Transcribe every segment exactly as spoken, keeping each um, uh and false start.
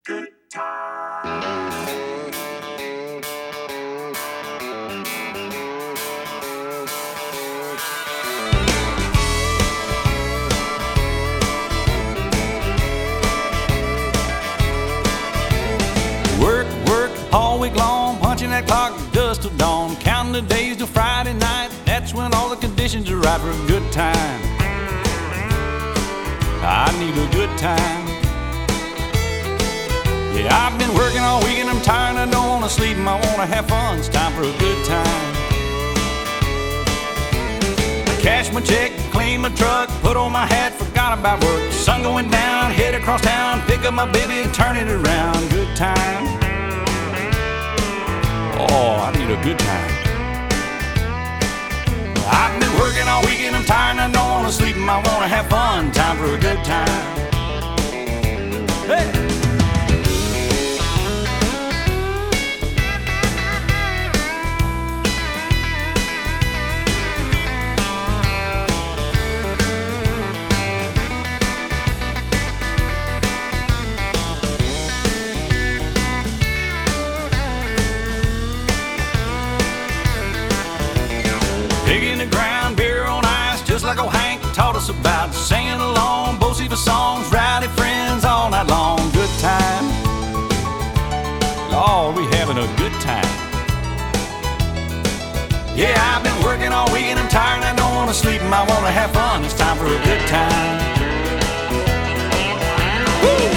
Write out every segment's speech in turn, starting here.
Good time. Work, work all week long, punching that clock dust till dawn, counting the days till Friday night. That's when all the conditions are right for a good time. I need a good time. Yeah, I've been working all week and I'm tired and I don't want to sleep and I want to have fun. It's time for a good time. I cash my check, clean my truck, put on my hat, forgot about work. Sun going down, head across town, pick up my baby and turn it around. Good time. Oh, I need a good time. I've been working all week and I'm tired and I don't want to sleep and I want to have fun. Time for a good time. Hey! Digging the ground, beer on ice, just like old Hank taught us about. Singing along, Bo Siva songs, rowdy friends all night long. Good time. Lord, we having a good time. Yeah, I've been working all week and I'm tired and I don't want to sleep and I want to have fun. It's time for a good time. Woo!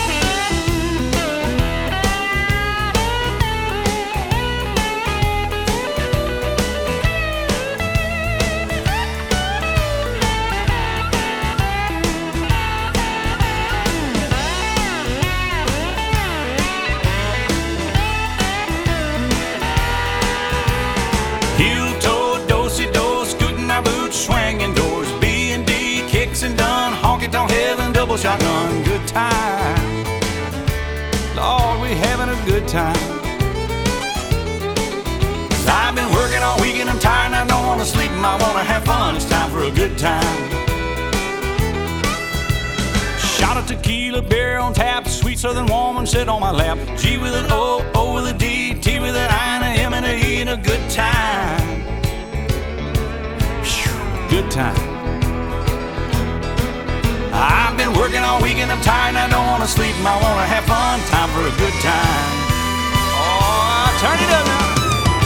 Heel-toe, do-si-do, scooting our boots, swinging doors, B and D, kicks and done, honky-tonk heaven, double shotgun, good time. Lord, we having a good time. 'Cause I've been working all week and I'm tired and I don't want to sleep and I want to have fun. It's time for a good time. Shot of tequila, beer on tap, sweet southern woman sit on my lap. G with an O, O with a D, T with an I and a M and a E and a good time. Whew, good time. I've been working all week and I'm tired and I don't want to sleep and I want to have fun. Time for a good time. Oh, turn it up now.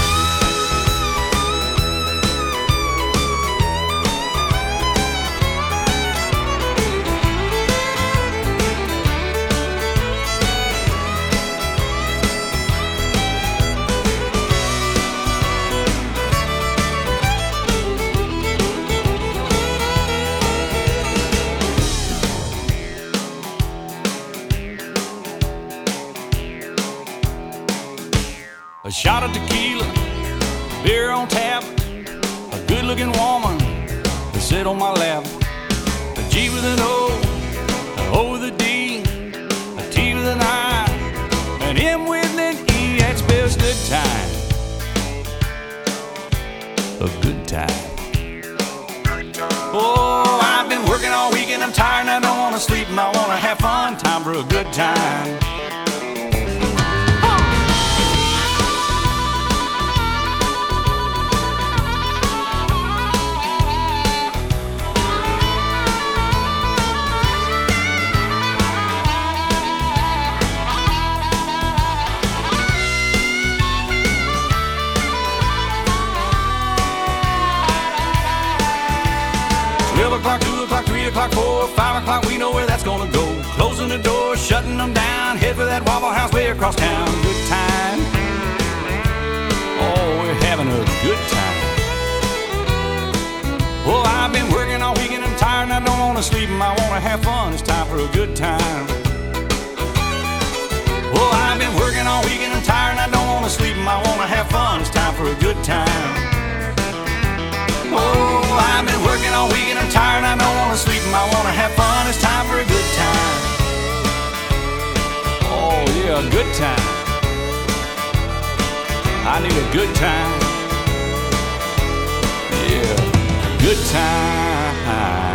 A shot of tequila, beer on tap, a good-looking woman to sit on my lap. A G with an O, an O with a D, a T with an I, an M with an E. That spells good time. A good time. Oh, I've been working all week and I'm tired and I don't want to sleep and I want to have fun. Time for a good time. twelve o'clock, two o'clock, three o'clock, four, five o'clock, we know where that's gonna go. Closing the door, shutting them down, head for that Waffle House way across town. Good time. Oh, we're having a good time. Well, I've been working all week and I'm tired and I don't want to sleep and I want to have fun. It's time for a good time. Well, I've been working all week and I'm tired and I don't want to sleep and I want to have fun. It's time for a good time. Oh, I've been working all week and I'm tired and I don't want to sleep and I want to have fun. It's time for a good time. Oh, yeah, a good time. I need a good time. Yeah, good time.